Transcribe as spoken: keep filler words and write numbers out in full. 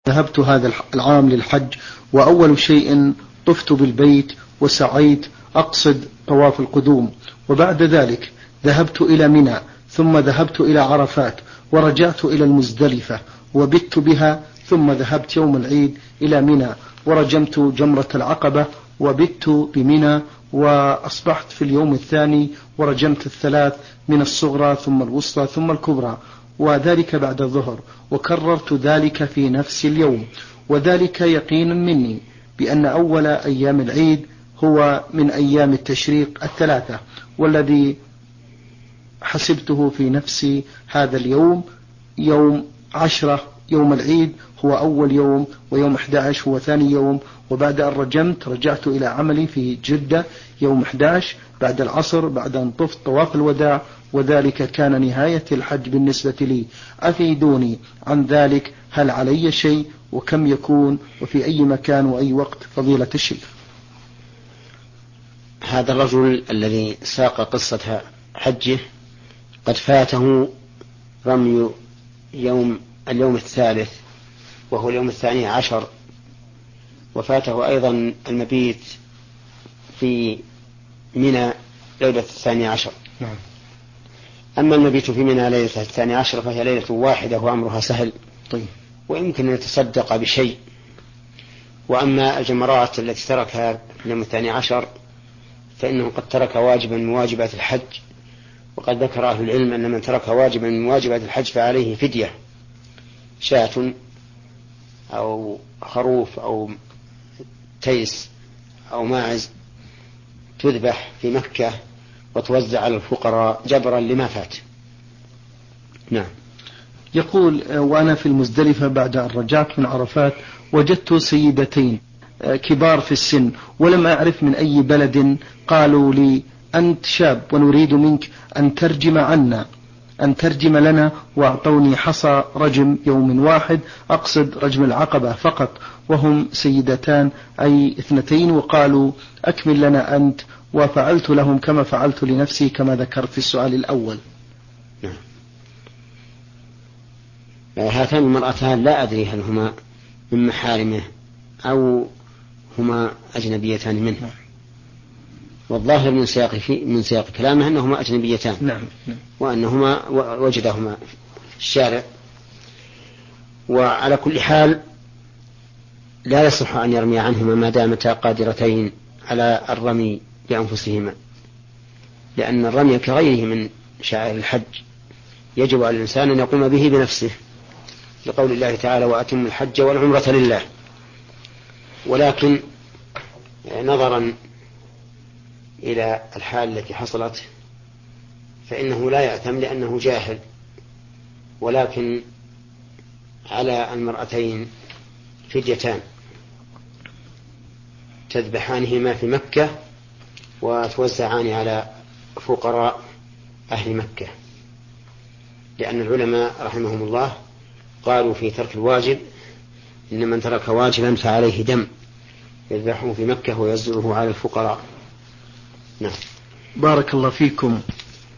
ذهبت هذا العام للحج، وأول شيء طفت بالبيت وسعيت أقصد طواف القدوم، وبعد ذلك ذهبت إلى منى، ثم ذهبت إلى عرفات، ورجعت إلى المزدلفة وبت بها، ثم ذهبت يوم العيد إلى منى ورجمت جمرة العقبة وبت بمنى، وأصبحت في اليوم الثاني ورجمت الثلاث من الصغرى ثم الوسطى ثم الكبرى، وذلك بعد الظهر، وكررت ذلك في نفس اليوم، وذلك يقينا مني بأن أول أيام العيد هو من أيام التشريق الثلاثة، والذي حسبته في نفسي هذا اليوم يوم عشرة، يوم العيد هو أول يوم، ويوم أحد عشر هو ثاني يوم، وبعد أن رجمت رجعت إلى عملي في جدة يوم أحد عشر بعد العصر، بعد أن طفت طواف الوداع، وذلك كان نهاية الحج بالنسبة لي. أفيدوني عن ذلك، هل علي شيء، وكم يكون، وفي أي مكان وأي وقت فضيلة الشيخ؟ هذا الرجل الذي ساق قصة حجه قد فاته رمي يوم اليوم الثالث وهو اليوم الثاني عشر، وفاته أيضا المبيت في منى ليلة الثاني عشر. نعم. أما المبيت في منى ليلة الثاني عشر فهي ليلة واحدة وأمرها سهل، طيب. ويمكن أن يتصدق بشيء. وأما الجمرات التي تركها في اليوم الثاني عشر فإنه قد ترك واجبا من واجبات الحج، وقد ذكر أهل العلم أن من ترك واجبا من واجبات الحج فعليه فدية، شاة أو خروف أو تيس أو ماعز تذبح في مكة وتوزع على الفقراء جبرا لما فات. نعم. يقول: وأنا في المزدلفة بعد أن رجعت من عرفات وجدت سيدتين كبار في السن، ولم أعرف من أي بلد، قالوا لي: أنت شاب ونريد منك أن ترجم عنا أن ترجم لنا، وأعطوني حصى رجم يوم واحد، أقصد رجم العقبة فقط، وهم سيدتان أي اثنتين، وقالوا: أكمل لنا أنت، وفعلت لهم كما فعلت لنفسي كما ذكرت في السؤال الأول. نعم. هاتان المرأتان لا أدري هل هما من محارمه أو هما أجنبيتان منه، والظاهر من سياق في من سياق كلامه أنهما أجنبيتان. نعم. نعم. وأنهما وجدهما في الشارع. وعلى كل حال لا يصح أن يرمي عنهما ما دامتا قادرتين على الرمي بأنفسهما، لأن الرمي كغيره من شعائر الحج يجب على الإنسان أن يقوم به بنفسه، لقول الله تعالى: وأتم الحج والعمرة لله. ولكن نظرا إلى الحال التي حصلت فإنه لا يأتم لأنه جاهل، ولكن على المرأتين فديتان تذبحانهما في مكة وتوزعان على فقراء أهل مكة، لأن العلماء رحمهم الله قالوا في ترك الواجب: إن من ترك واجبا فعليه دم، يذبحه في مكة ويوزعه على الفقراء. نعم. بارك الله فيكم.